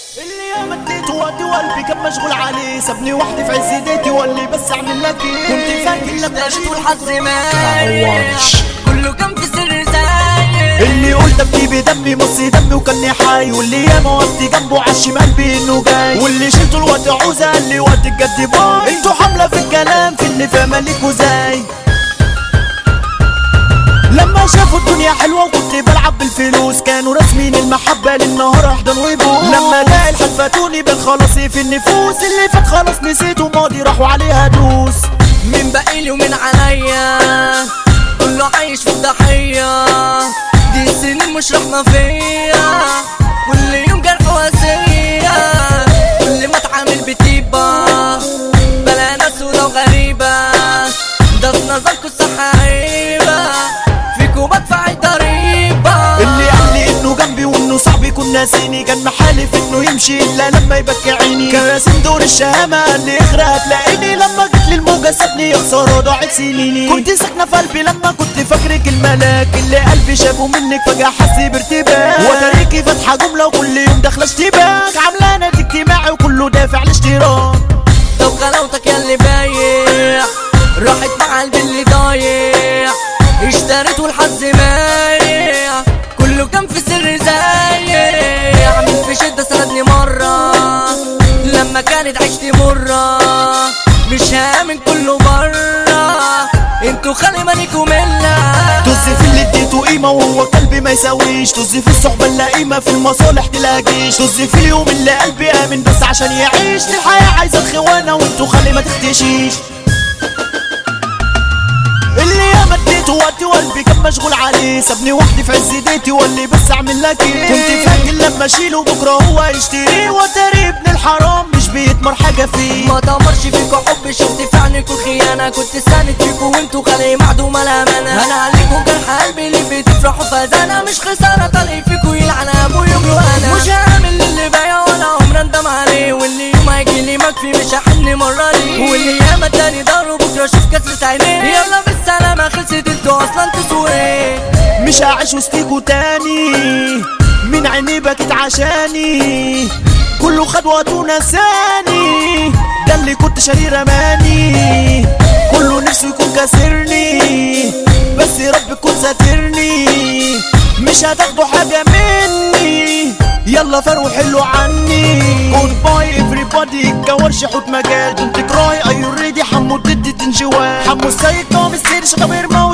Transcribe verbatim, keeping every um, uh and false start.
اللي ياما اديته وقتي وقلبي كان مشغول عليه، سابني وحدي في عز ايديتي وقال بس اعمل لك ايه. كنت فاكر لك اشتريت والحظ مايش كله كان في سر زايد. اللي قلت ابكي بدمي مص دمي وكاني حي، واللي ياما وقتي جنبه عشم قلبي انه جاي، واللي شلته الوقت عوزه قال لي وقت الجد باي. انتوا حامله في الكلام في اللي فاهمه ليكوا زي لما شافوا الدنيا حلوة وكنت بلعب بالفلوس، كانوا راسمين المحبة للنهار احضن ويبوس. لما جاء الحال فاتوني بين خلاصي في النفوس، اللي فات خلاص نسيته ماضي راحوا عليها دوس. من بقيلي ومن عليا كله عايش في الضحية، دي السنين مش رحمة فيا، كل يوم جرح واسية، كل ما اتعامل بطيبة بلا ناس سودا وغريبة، ده في نظركوا الصح عيبة، فيكوا بدفع الضريبة. اللي قال لي انه جنبي وانه صعب يكون ناسيني، كان محالف انه يمشي الا لما يبكي عيني، كان راسم دور الشهامة قال لي اغرق هتلاقيني، لما جت لي الموجة سابني يا خسارة ضاعت سنيني. كنت ساكنة في قلبي لما كنت فاكرك الملاك، اللي قلبي شافه منك فجأة حس بارتباك، وتاريكي فاتحة جملة وكل يوم داخلة اشتباك، عاملة نادي اجتماعي وكله دافع الاشتراك. طب غلاوتك يا اللي بايع راحت مع قلبي اللي ضايع، اشتريت والحظ مايع كله كان في سر زايع، مين في شدة سندني مرة لما كانت عشتي مرة، مش هامن كله برا انتوا خلي مالكوا ملة. طز في اللي اديته قيمة وهو قلبي ما يساويش، طز في الصحبة اللي قيمة في المصالح تلاقيش، طز في اليوم اللي قلبي آمن بس عشان يعيش، الحياة عايزة الخوانة وانتوا خلي ما تختشيش. اللي ياما اديته وقتي وقلبي كان مشغول عليه، سابني وحدي في عز ايديتي وقال لي بس اعمل لك ايه. كنت فاكر لما اشيله بكره هو يشتريه، وتاري ابن الحرام مش بيتمر حاجه فيه. ما تمرش فيكوا حب شفت في عينكوا خيانه، كنت ساند فيكوا وانتوا خلي معدومه الامانه، انا عليكوا جرح قلبي اللي بتفرحوا فزانه، مش خساره طالع فيكوا يلعن ابوي يجروا انا، مش هعمل اللي بايع ولا عمر اندم عليه، واللي يوم هيجي لي مكفي مش هحن مره ليه، واللي ياما اداني ضهره بكره اشوف كسرة عينيه، يلا بالسلامه خلصت انتوا اصلا تسووا ايه. مش هعيش وسطيكوا تاني من عيني بكت عشاني، كله خد وقته ونساني، ده اللي كنت شاريه رماني، كله نفسه يكون كاسرني بس رب يكون ساترني، مش هتاخدوا حاجة مني يلا فروا حلوا عني. جود باي everybody الكورش حوت مجال، دونت كراي اي اوريدي حمو ضد تنجوال، حمو السيد طعم السير شغبير موت